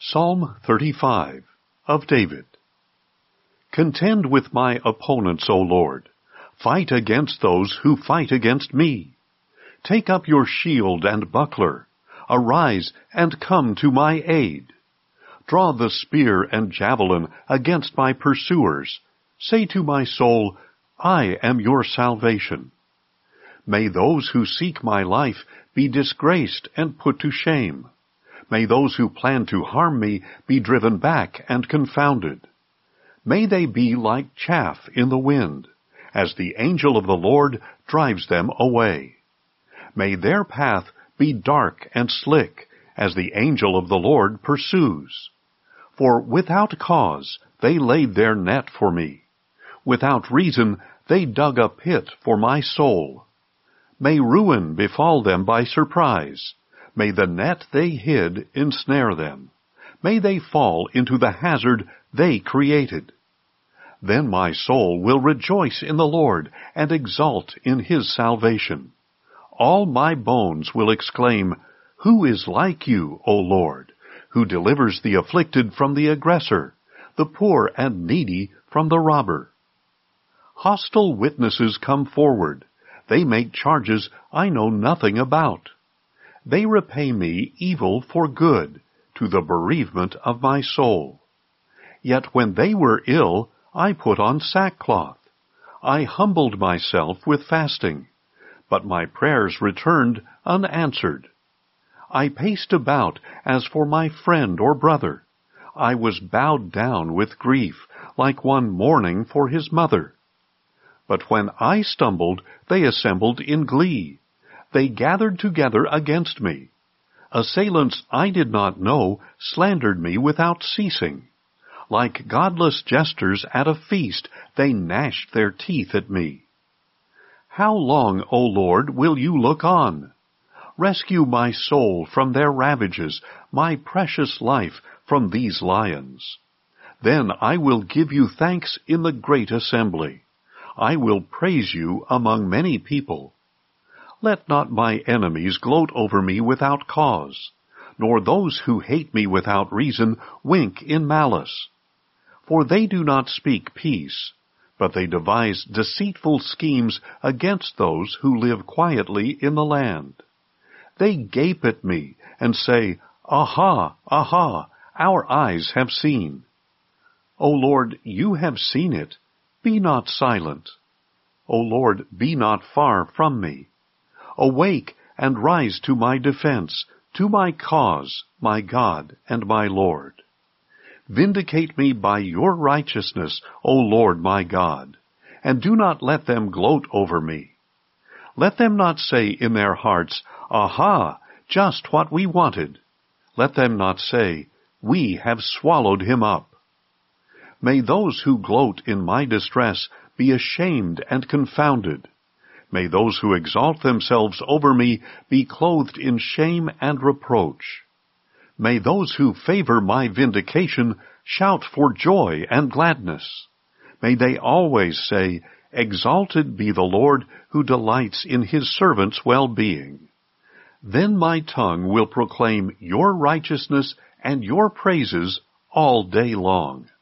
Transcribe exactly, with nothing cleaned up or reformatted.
Psalm thirty-five, of David. Contend with my opponents, O Lord. Fight against those who fight against me. Take up your shield and buckler. Arise and come to my aid. Draw the spear and javelin against my pursuers. Say to my soul, I am your salvation. May those who seek my life be disgraced and put to shame. May those who plan to harm me be driven back and confounded. May they be like chaff in the wind, as the angel of the Lord drives them away. May their path be dark and slick, as the angel of the Lord pursues. For without cause they laid their net for me. Without reason they dug a pit for my soul. May ruin befall them by surprise. May the net they hid ensnare them. May they fall into the hazard they created. Then my soul will rejoice in the Lord and exult in his salvation. All my bones will exclaim, Who is like you, O Lord, who delivers the afflicted from the aggressor, the poor and needy from the robber? Hostile witnesses come forward. They make charges I know nothing about. They repay me evil for good, to the bereavement of my soul. Yet when they were ill, I put on sackcloth. I humbled myself with fasting, but my prayers returned unanswered. I paced about as for my friend or brother. I was bowed down with grief, like one mourning for his mother. But when I stumbled, they assembled in glee. They gathered together against me. Assailants I did not know slandered me without ceasing. Like godless jesters at a feast, they gnashed their teeth at me. How long, O Lord, will you look on? Rescue my soul from their ravages, my precious life from these lions. Then I will give you thanks in the great assembly. I will praise you among many people. Let not my enemies gloat over me without cause, nor those who hate me without reason wink in malice. For they do not speak peace, but they devise deceitful schemes against those who live quietly in the land. They gape at me and say, Aha, aha, our eyes have seen. O Lord, you have seen it. Be not silent. O Lord, be not far from me. Awake and rise to my defense, to my cause, my God and my Lord. Vindicate me by your righteousness, O Lord my God, and do not let them gloat over me. Let them not say in their hearts, Aha, just what we wanted. Let them not say, We have swallowed him up. May those who gloat in my distress be ashamed and confounded. May those who exalt themselves over me be clothed in shame and reproach. May those who favor my vindication shout for joy and gladness. May they always say, Exalted be the Lord who delights in his servants' well-being. Then my tongue will proclaim your righteousness and your praises all day long.